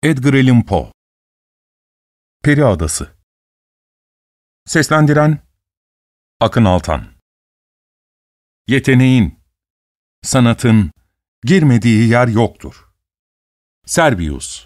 Edgar Allan Poe. Peri Adası. Seslendiren Akın Altan. Yeteneğin, sanatın girmediği yer yoktur. Servius.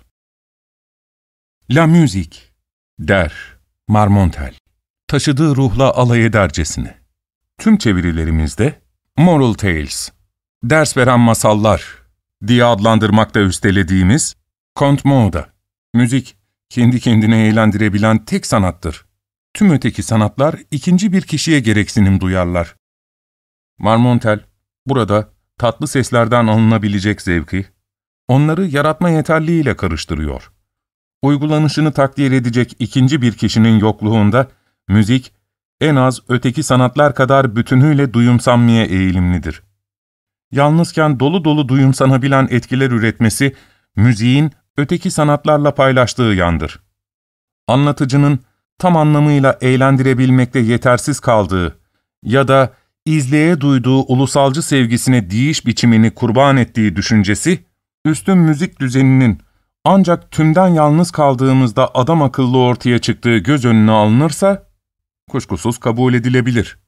La musique, der Marmontel, taşıdığı ruhla alay edercesine. Tüm çevirilerimizde Moral Tales, ders veren masallar diye adlandırmakta üstelediğimiz Conte Moda, müzik kendi kendine eğlendirebilen tek sanattır. Tüm öteki sanatlar ikinci bir kişiye gereksinim duyarlar. Marmontel, burada tatlı seslerden alınabilecek zevki, onları yaratma yeterliğiyle karıştırıyor. Uygulanışını takdir edecek ikinci bir kişinin yokluğunda, müzik, en az öteki sanatlar kadar bütünüyle duyumsanmaya eğilimlidir. Yalnızken dolu dolu duyumsanabilen etkiler üretmesi, müziğin öteki sanatlarla paylaştığı yandır. Anlatıcının tam anlamıyla eğlendirebilmekte yetersiz kaldığı ya da izleye duyduğu ulusalcı sevgisine değiş biçimini kurban ettiği düşüncesi, üstün müzik düzeninin ancak tümden yalnız kaldığımızda adam akıllı ortaya çıktığı göz önüne alınırsa, kuşkusuz kabul edilebilir.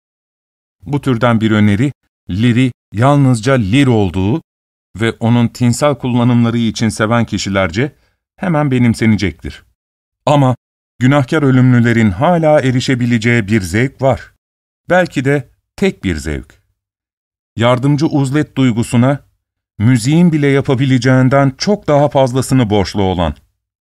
Bu türden bir öneri, liri yalnızca lir olduğu ve onun tinsel kullanımları için seven kişilerce hemen benimsenecektir. Ama günahkar ölümlülerin hala erişebileceği bir zevk var. Belki de tek bir zevk. Yardımcı uzlet duygusuna, müziğin bile yapabileceğinden çok daha fazlasını borçlu olan.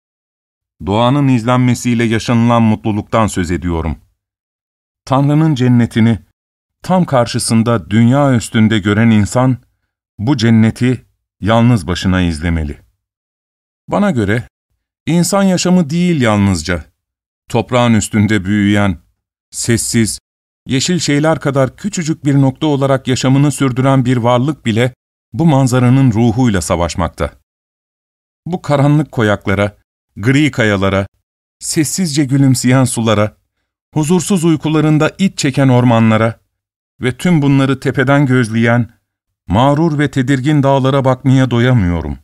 Doğanın izlenmesiyle yaşanılan mutluluktan söz ediyorum. Tanrı'nın cennetini tam karşısında dünya üstünde gören insan, bu cenneti yalnız başına izlemeli. Bana göre, insan yaşamı değil yalnızca, toprağın üstünde büyüyen, sessiz, yeşil şeyler kadar küçücük bir nokta olarak yaşamını sürdüren bir varlık bile, bu manzaranın ruhuyla savaşmakta. Bu karanlık koyaklara, gri kayalara, sessizce gülümseyen sulara, huzursuz uykularında iç çeken ormanlara ve tüm bunları tepeden gözleyen, mağrur ve tedirgin dağlara bakmaya doyamıyorum.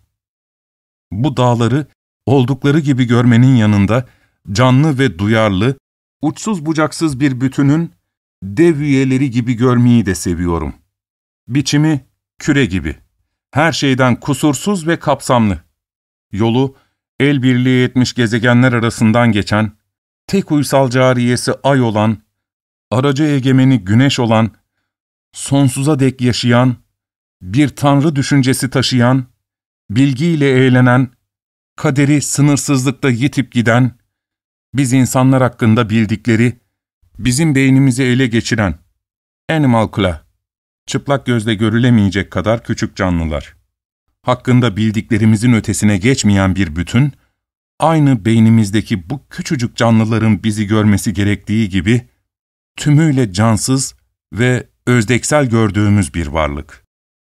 Bu dağları oldukları gibi görmenin yanında, canlı ve duyarlı, uçsuz bucaksız bir bütünün dev üyeleri gibi görmeyi de seviyorum. Biçimi küre gibi, her şeyden kusursuz ve kapsamlı. Yolu, el birliği etmiş gezegenler arasından geçen, tek uysal cariyesi ay olan, aracı egemeni güneş olan, sonsuza dek yaşayan, bir tanrı düşüncesi taşıyan, bilgiyle eğlenen, kaderi sınırsızlıkta yitip giden, biz insanlar hakkında bildikleri, bizim beynimizi ele geçiren, animalcula, çıplak gözle görülemeyecek kadar küçük canlılar. Hakkında bildiklerimizin ötesine geçmeyen bir bütün, aynı beynimizdeki bu küçücük canlıların bizi görmesi gerektiği gibi, tümüyle cansız ve özdeksel gördüğümüz bir varlık.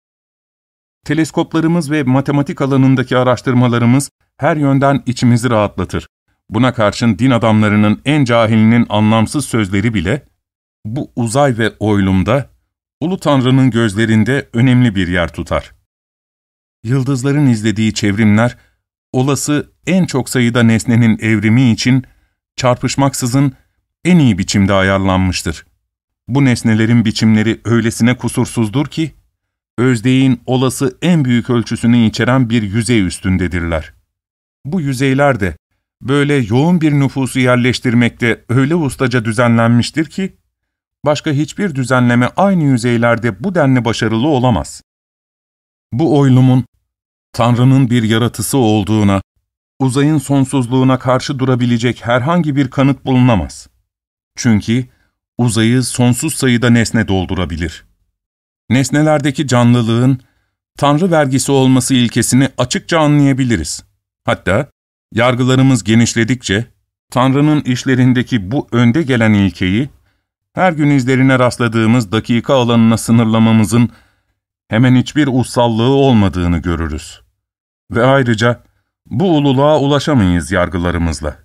Teleskoplarımız ve matematik alanındaki araştırmalarımız her yönden içimizi rahatlatır. Buna karşın din adamlarının en cahilinin anlamsız sözleri bile, bu uzay ve oylumda, Ulu Tanrı'nın gözlerinde önemli bir yer tutar. Yıldızların izlediği çevrimler, olası en çok sayıda nesnenin evrimi için çarpışmaksızın en iyi biçimde ayarlanmıştır. Bu nesnelerin biçimleri öylesine kusursuzdur ki, özdeğin olası en büyük ölçüsünü içeren bir yüzey üstündedirler. Bu yüzeyler de, böyle yoğun bir nüfusu yerleştirmekte öyle ustaca düzenlenmiştir ki, başka hiçbir düzenleme aynı yüzeylerde bu denli başarılı olamaz. Bu oylumun, Tanrı'nın bir yaratısı olduğuna, uzayın sonsuzluğuna karşı durabilecek herhangi bir kanıt bulunamaz. Çünkü uzayı sonsuz sayıda nesne doldurabilir. Nesnelerdeki canlılığın, Tanrı vergisi olması ilkesini açıkça anlayabiliriz. Hatta, yargılarımız genişledikçe, Tanrı'nın işlerindeki bu önde gelen ilkeyi, her gün izlerine rastladığımız dakika alanına sınırlamamızın hemen hiçbir ussallığı olmadığını görürüz. Ve ayrıca bu ululuğa ulaşamayız yargılarımızla.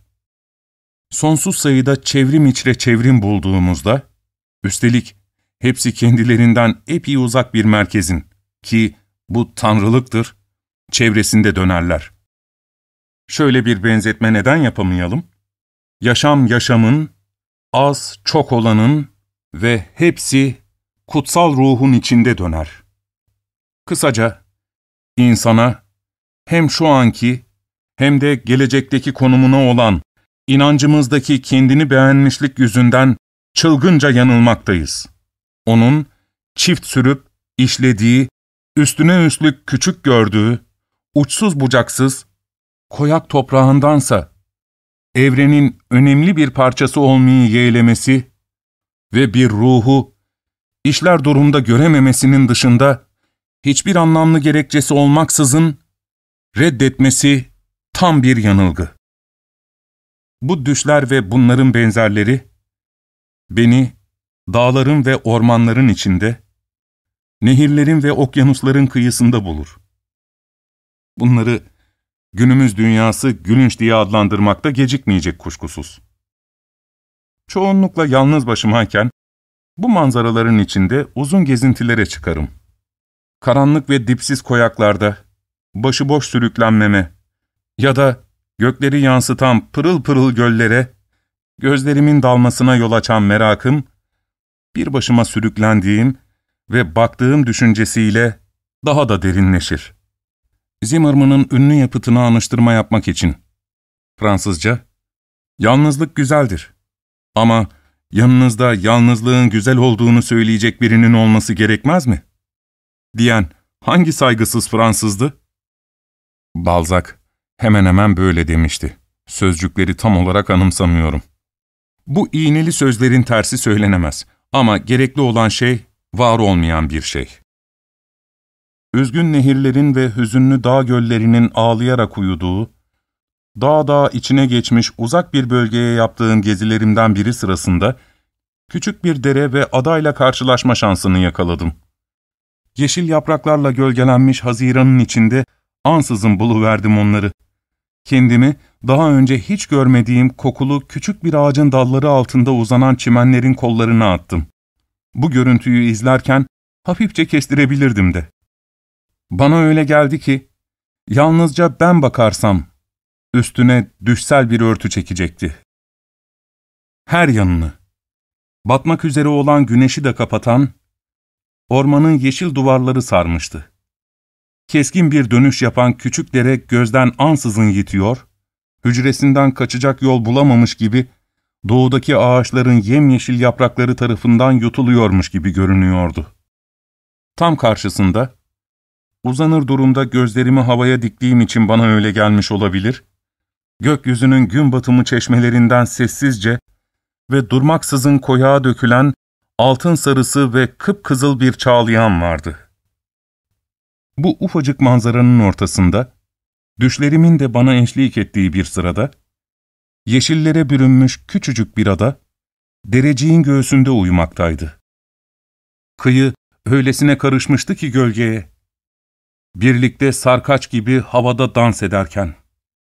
Sonsuz sayıda çevrim içre çevrim bulduğumuzda, üstelik hepsi kendilerinden epey uzak bir merkezin, ki bu tanrılıktır, çevresinde dönerler. Şöyle bir benzetme neden yapamayalım? Yaşam yaşamın, az çok olanın ve hepsi kutsal ruhun içinde döner. Kısaca, insana hem şu anki hem de gelecekteki konumuna olan inancımızdaki kendini beğenmişlik yüzünden çılgınca yanılmaktayız. Onun çift sürüp işlediği, üstüne üstlük küçük gördüğü, uçsuz bucaksız, koyak toprağındansa evrenin önemli bir parçası olmayı yeğlemesi ve bir ruhu işler durumda görememesinin dışında hiçbir anlamlı gerekçesi olmaksızın reddetmesi tam bir yanılgı. Bu düşler ve bunların benzerleri beni dağların ve ormanların içinde, nehirlerin ve okyanusların kıyısında bulur. Bunları günümüz dünyası gülünç diye adlandırmakta gecikmeyecek kuşkusuz. Çoğunlukla yalnız başımayken bu manzaraların içinde uzun gezintilere çıkarım. Karanlık ve dipsiz koyaklarda başıboş sürüklenmeme ya da gökleri yansıtan pırıl pırıl göllere gözlerimin dalmasına yol açan merakım, bir başıma sürüklendiğim ve baktığım düşüncesiyle daha da derinleşir. Zimmerman'ın ünlü yapıtını anıştırma yapmak için. Fransızca, "Yalnızlık güzeldir ama yanınızda yalnızlığın güzel olduğunu söyleyecek birinin olması gerekmez mi?" diyen hangi saygısız Fransızdı? Balzac hemen hemen böyle demişti. Sözcükleri tam olarak anımsamıyorum. Bu iğneli sözlerin tersi söylenemez ama gerekli olan şey, var olmayan bir şey. Üzgün nehirlerin ve hüzünlü dağ göllerinin ağlayarak uyuduğu, dağ içine geçmiş uzak bir bölgeye yaptığım gezilerimden biri sırasında, küçük bir dere ve adayla karşılaşma şansını yakaladım. Yeşil yapraklarla gölgelenmiş haziranın içinde ansızın buluverdim onları. Kendimi daha önce hiç görmediğim kokulu küçük bir ağacın dalları altında uzanan çimenlerin kollarına attım. Bu görüntüyü izlerken hafifçe kestirebilirdim de. Bana öyle geldi ki, yalnızca ben bakarsam, üstüne düşsel bir örtü çekecekti. Her yanını, batmak üzere olan güneşi de kapatan, ormanın yeşil duvarları sarmıştı. Keskin bir dönüş yapan küçük dere gözden ansızın yitiyor, hücresinden kaçacak yol bulamamış gibi, doğudaki ağaçların yemyeşil yaprakları tarafından yutuluyormuş gibi görünüyordu. Tam karşısında, uzanır durumda gözlerimi havaya diktiğim için bana öyle gelmiş olabilir, gökyüzünün gün batımı çeşmelerinden sessizce ve durmaksızın koyağa dökülen altın sarısı ve kıpkızıl bir çağlayan vardı. Bu ufacık manzaranın ortasında, düşlerimin de bana eşlik ettiği bir sırada, yeşillere bürünmüş küçücük bir ada, dereciğin göğsünde uyumaktaydı. Kıyı öylesine karışmıştı ki gölgeye, birlikte sarkaç gibi havada dans ederken.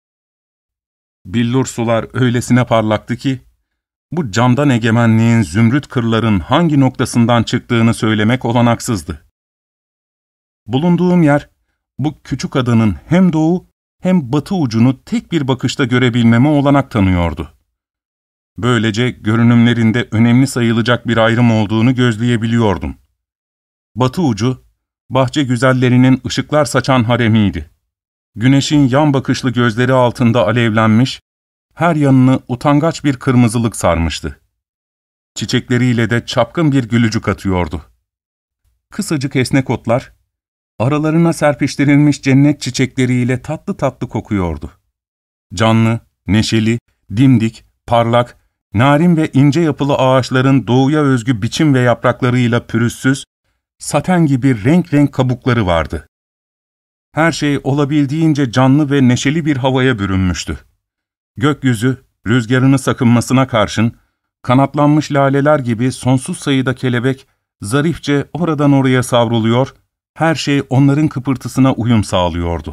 Billur sular öylesine parlaktı ki, bu camdan egemenliğin zümrüt kırların hangi noktasından çıktığını söylemek olanaksızdı. Bulunduğum yer, bu küçük adanın hem doğu hem batı ucunu tek bir bakışta görebilmeme olanak tanıyordu. Böylece görünümlerinde önemli sayılacak bir ayrım olduğunu gözleyebiliyordum. Batı ucu, bahçe güzellerinin ışıklar saçan haremiydi. Güneşin yan bakışlı gözleri altında alevlenmiş, her yanını utangaç bir kırmızılık sarmıştı. Çiçekleriyle de çapkın bir gülücük atıyordu. Kısacık esnek otlar, aralarına serpiştirilmiş cennet çiçekleriyle tatlı tatlı kokuyordu. Canlı, neşeli, dimdik, parlak, narin ve ince yapılı ağaçların doğuya özgü biçim ve yapraklarıyla pürüzsüz, saten gibi renk renk kabukları vardı. Her şey olabildiğince canlı ve neşeli bir havaya bürünmüştü. Gökyüzü, rüzgarını sakınmasına karşın, kanatlanmış laleler gibi sonsuz sayıda kelebek, zarifçe oradan oraya savruluyor, her şey onların kıpırtısına uyum sağlıyordu.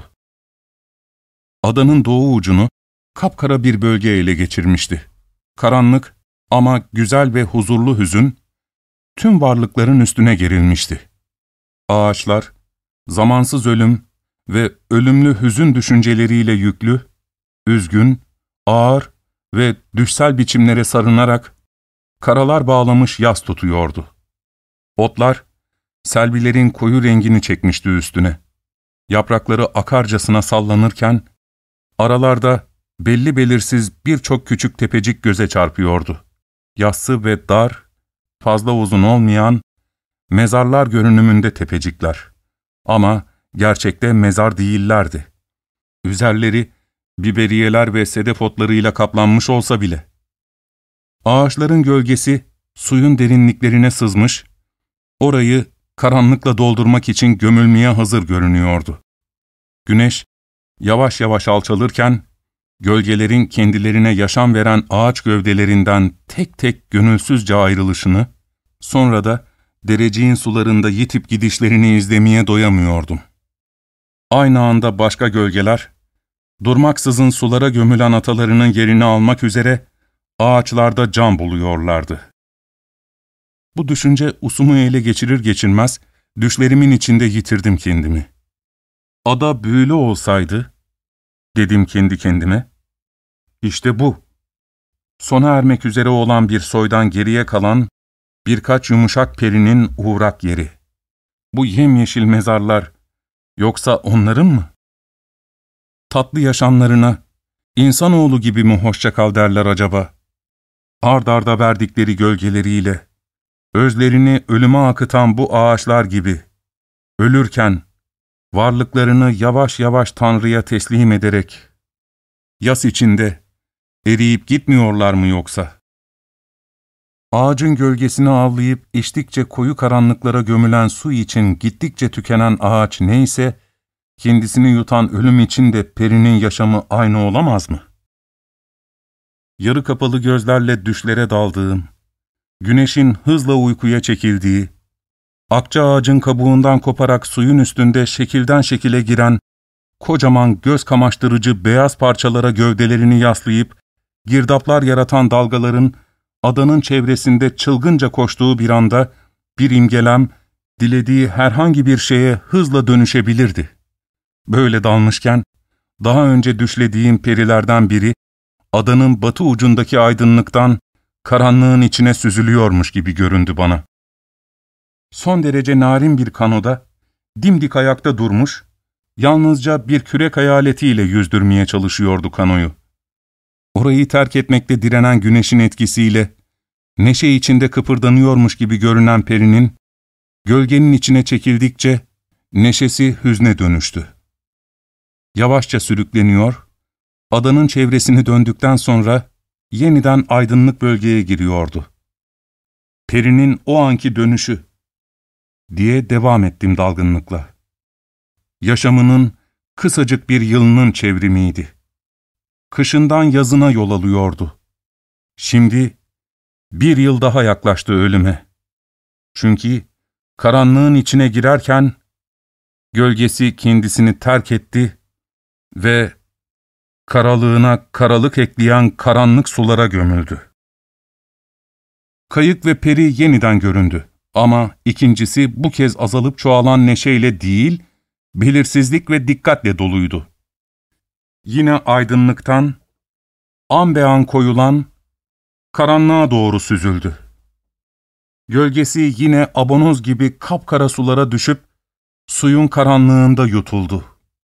Adanın doğu ucunu kapkara bir bölge ele geçirmişti. Karanlık ama güzel ve huzurlu hüzün, tüm varlıkların üstüne gerilmişti. Ağaçlar, zamansız ölüm ve ölümlü hüzün düşünceleriyle yüklü, üzgün, ağır ve düşsel biçimlere sarınarak karalar bağlamış yas tutuyordu. Otlar, selvilerin koyu rengini çekmişti üstüne. Yaprakları akarcasına sallanırken, aralarda belli belirsiz birçok küçük tepecik göze çarpıyordu. Yassı ve dar, fazla uzun olmayan, mezarlar görünümünde tepecikler. Ama gerçekte mezar değillerdi. Üzerleri biberiyeler ve sedef otlarıyla kaplanmış olsa bile. Ağaçların gölgesi suyun derinliklerine sızmış, orayı karanlıkla doldurmak için gömülmeye hazır görünüyordu. Güneş yavaş yavaş alçalırken, gölgelerin kendilerine yaşam veren ağaç gövdelerinden tek tek gönülsüzce ayrılışını, sonra da dereciğin sularında yitip gidişlerini izlemeye doyamıyordum. Aynı anda başka gölgeler, durmaksızın sulara gömülen atalarının yerini almak üzere ağaçlarda can buluyorlardı. Bu düşünce usumu ele geçirir geçirmez, düşlerimin içinde yitirdim kendimi. Ada büyülü olsaydı, dedim kendi kendime, işte bu, sona ermek üzere olan bir soydan geriye kalan birkaç yumuşak perinin uğrak yeri. Bu yemyeşil mezarlar, yoksa onların mı? Tatlı yaşamlarına, insanoğlu gibi mi hoşça kal derler acaba? Ard arda verdikleri gölgeleriyle, özlerini ölüme akıtan bu ağaçlar gibi, ölürken, varlıklarını yavaş yavaş Tanrı'ya teslim ederek, yas içinde eriyip gitmiyorlar mı yoksa? Ağacın gölgesini avlayıp içtikçe koyu karanlıklara gömülen su için gittikçe tükenen ağaç neyse, kendisini yutan ölüm için de perinin yaşamı aynı olamaz mı? Yarı kapalı gözlerle düşlere daldığım, güneşin hızla uykuya çekildiği, akça ağacın kabuğundan koparak suyun üstünde şekilden şekile giren, kocaman göz kamaştırıcı beyaz parçalara gövdelerini yaslayıp, girdaplar yaratan dalgaların, adanın çevresinde çılgınca koştuğu bir anda, bir imgelem, dilediği herhangi bir şeye hızla dönüşebilirdi. Böyle dalmışken, daha önce düşlediğim perilerden biri, adanın batı ucundaki aydınlıktan, karanlığın içine süzülüyormuş gibi göründü bana. Son derece narin bir kanoda, dimdik ayakta durmuş, yalnızca bir kürek hayaletiyle yüzdürmeye çalışıyordu kanoyu. Orayı terk etmekte direnen güneşin etkisiyle, neşe içinde kıpırdanıyormuş gibi görünen perinin, gölgenin içine çekildikçe, neşesi hüzne dönüştü. Yavaşça sürükleniyor, adanın çevresini döndükten sonra, yeniden aydınlık bölgeye giriyordu. Perinin o anki dönüşü, diye devam ettim dalgınlıkla. Yaşamının kısacık bir yılının çevrimiydi. Kışından yazına yol alıyordu. Şimdi bir yıl daha yaklaştı ölüme. Çünkü karanlığın içine girerken gölgesi kendisini terk etti ve karalığına karalık ekleyen karanlık sulara gömüldü. Kayık ve peri yeniden göründü. Ama ikincisi bu kez azalıp çoğalan neşeyle değil, belirsizlik ve dikkatle doluydu. Yine aydınlıktan, an be an koyulan, karanlığa doğru süzüldü. Gölgesi yine abonoz gibi kapkara sulara düşüp, suyun karanlığında yutuldu.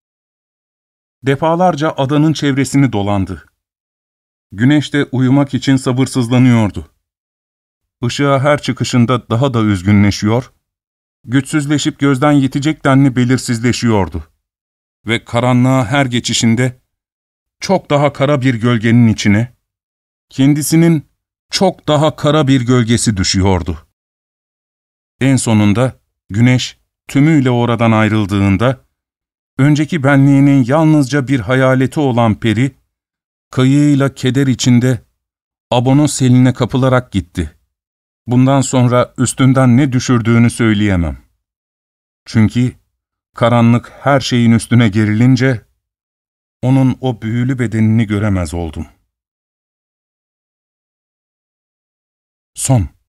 Defalarca adanın çevresini dolandı. Güneş de uyumak için sabırsızlanıyordu. Işığa her çıkışında daha da üzgünleşiyor, güçsüzleşip gözden yitecek denli belirsizleşiyordu. Ve karanlığa her geçişinde, çok daha kara bir gölgenin içine, kendisinin çok daha kara bir gölgesi düşüyordu. En sonunda, güneş tümüyle oradan ayrıldığında, önceki benliğinin yalnızca bir hayaleti olan peri, kayığıyla keder içinde, abono seline kapılarak gitti. Bundan sonra üstünden ne düşürdüğünü söyleyemem. Çünkü karanlık her şeyin üstüne gerilince, onun o büyülü bedenini göremez oldum. Son.